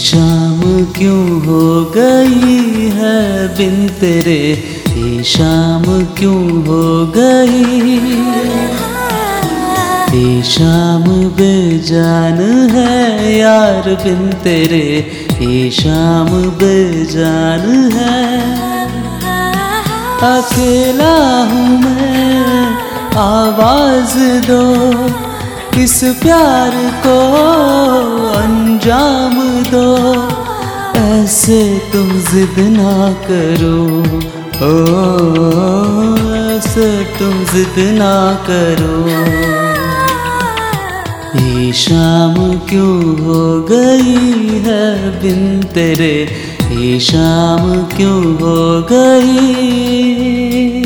शाम क्यों हो गई है बिन तेरे, ये शाम क्यों हो गई। ये शाम बेजान है यार बिन तेरे, ये शाम बेजान है। अकेला हूँ मैं, आवाज दो इस प्यार को अंजाम दो। ऐसे तुम जिद ना करो, ऐसे तुम जिद ना करो। ये शाम क्यों हो गई है बिन तेरे, ये शाम क्यों हो गई।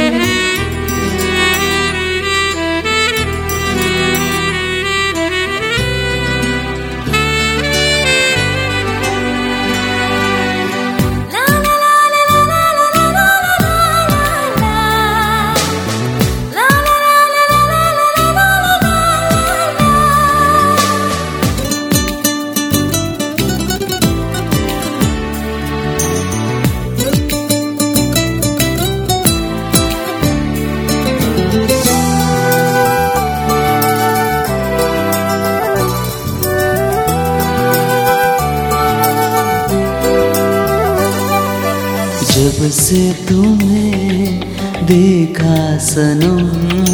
जब से तुम्हें देखा सनम,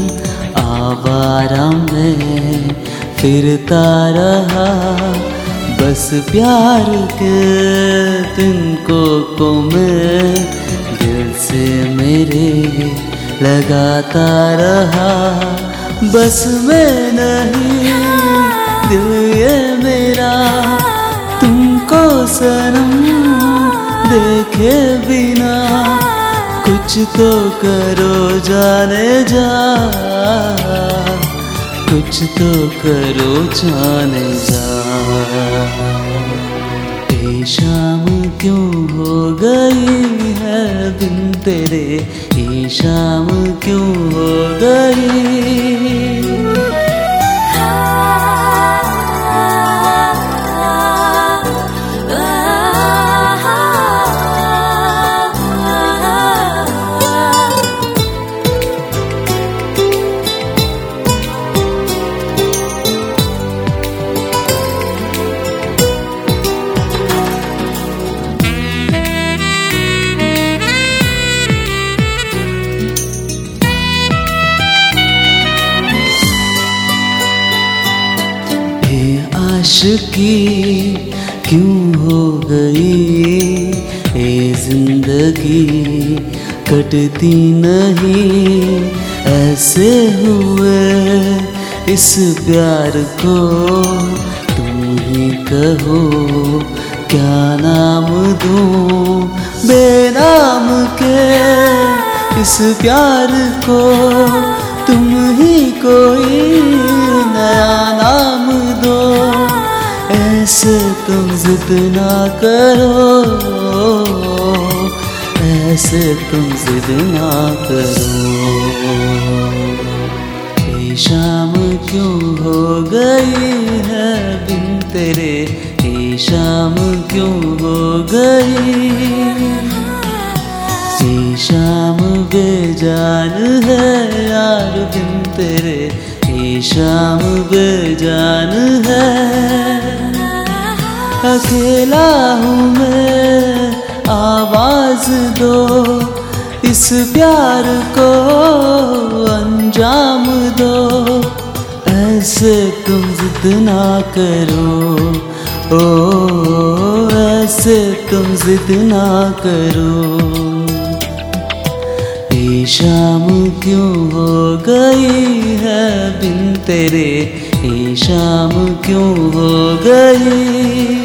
आवारा मैं फिरता रहा। बस प्यार के तिनको को मैं दिल से मेरे लगाता रहा। बस मैं नहीं दिल ये मेरा तुमको सनम देखे बिना। कुछ तो करो जाने जा, कुछ तो करो जाने जा। ये शाम क्यों हो गई है बिन तेरे, ये शाम क्यों हो गई। आशिकी क्यों हो गई, ये जिंदगी कटती नहीं। ऐसे हुए इस प्यार को तुम ही कहो क्या नाम दूं। बेनाम के इस प्यार को तुम ही कोई नया नाम दो। ऐसे तुम जिद ना करो, ऐसे तुम जिद ना करो। ये शाम क्यों हो गई है बिन तेरे, ये शाम क्यों हो गई। ये शाम बेजान है यार बिन तेरे, ये शाम बेजान है। अकेला हूँ मैं, आवाज दो इस प्यार को अंजाम दो। ऐसे तुम जिद ना करो, ऐसे तुम जिद ना करो। ये शाम क्यों हो गई है बिन तेरे, ये शाम क्यों हो गई।